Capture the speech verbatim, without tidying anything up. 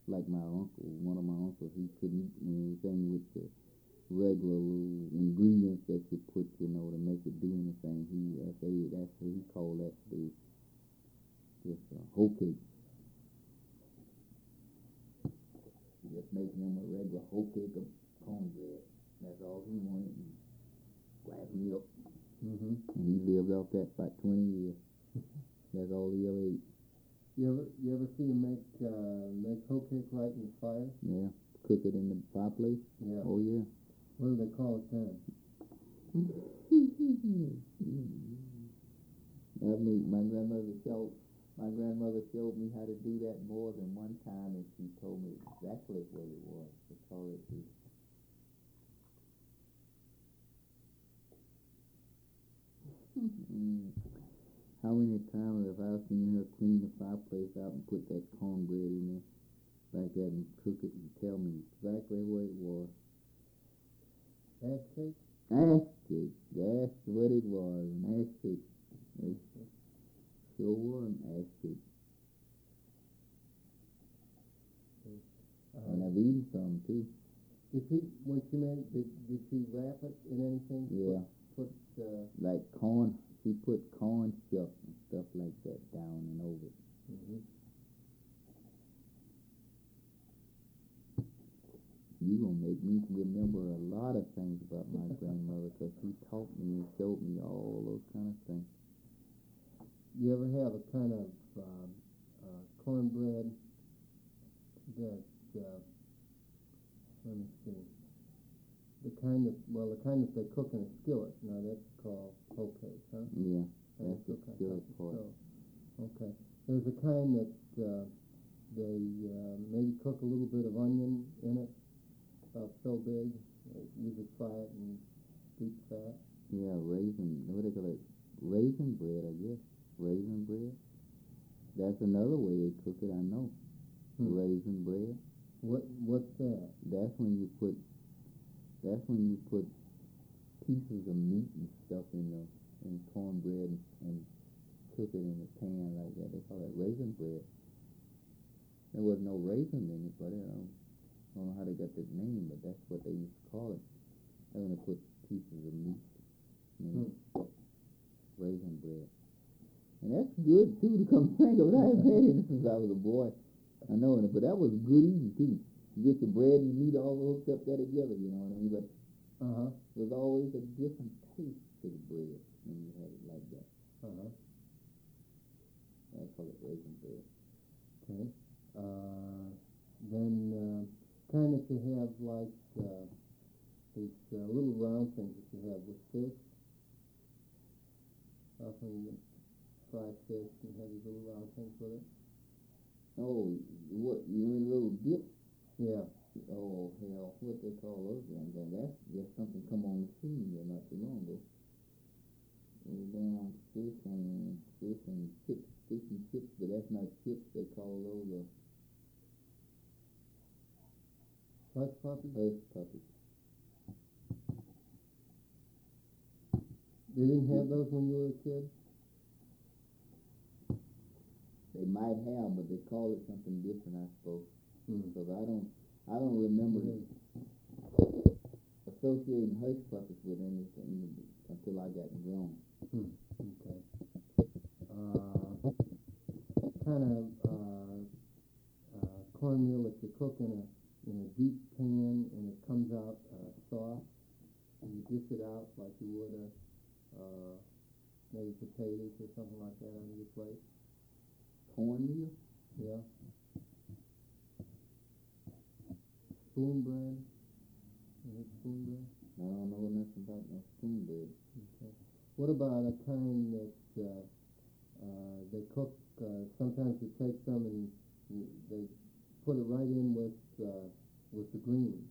like my uncle, one of my uncles, he couldn't eat anything with the regular little ingredients that you put, you know, to make it do anything. He, that's, that's what he called that, the, this uh, hoe cake. Just make him a regular hoe cake of cornbread. That's all he wanted. And glass of milk. Mm-hmm. And he lived off that for about twenty years. That's all he ever ate. You ever, you ever see him make, uh, make hoe cake right in the fire? Yeah. Cook it in the fireplace? Yeah. Oh, yeah. What do they call it then? I mean, my grandmother showed my grandmother showed me how to do that more than one time, and she told me exactly what it was. They call it the mm. How many times have I seen her clean the fireplace out and put that cornbread in there like that and cook it and tell me exactly what it was? Ash cake? Ash cake. That's what it was, an ash cake. It sure was an ash cake. Uh, and I've eaten some too. Did she, when she made it, did, did she wrap it in anything? Yeah. Put, put uh, like corn, she put corn shuck and stuff like that down and over it. Mm-hmm. You gonna make me remember a lot of things about my grandmother, because she taught me and showed me all those kind of things. You ever have a kind of um, uh, cornbread that, uh, let me see, the kind that, well, the kind that they cook in a skillet. Now that's called hoe cake, huh? Yeah, that's the kind skillet part. So, okay. There's a kind that uh, they uh, maybe cook a little bit of onion in it, about so big. They usually fry it in deep fat. Yeah, raisin, what do they call it? Raisin bread, I guess. Raisin bread. That's another way they cook it, I know. Hmm. Raisin bread. What What's that? That's when you put, that's when you put pieces of meat and stuff in the, in cornbread and, and cook it in a pan like that. They call it raisin bread. There was no raisin in it, but um, I don't know how they got that name, but that's what they used to call it. They're going to put pieces of meat in it. Hmm. Raisin bread. And that's good, too, to come think of it. I haven't had it since I was a boy. I know it, but that was good eating, too. You get your bread and your meat all hooked up there together, you know what I mean? But uh-huh. There's always a different taste to the bread when you have it like that. Uh-huh. I call it raisin bread. Okay. Uh, then uh, kind that you have like uh, these uh, little round things that you have with fish. Often you fry fish and have these little round things with it. Oh, what, you mean a little dip? Yeah. Oh, hell, what they call those ones? And that's just something come on the scene here not too long ago. It was down fish and, fish and chips, fish and chips, but that's not chips, they call those uh, hush puppies? Hush puppies. They didn't have those when you were a kid? They might have, but they call it something different, I suppose. Mm. Because I don't, I don't remember mm. associating hush puppies with anything until I got grown. Mm. Okay. Uh, kind of uh, uh, cornmeal that you cook in a in a deep pan and it comes out uh, soft, and you dish it out like you would a uh, maybe potatoes or something like that on your plate. Cornmeal? Yeah. Spoon bread? Is it spoon bread? I don't know nothing about no spoon bread. Okay. What about a kind that uh, uh, they cook, uh, sometimes you take some and you, they put it right in with uh, with the greens,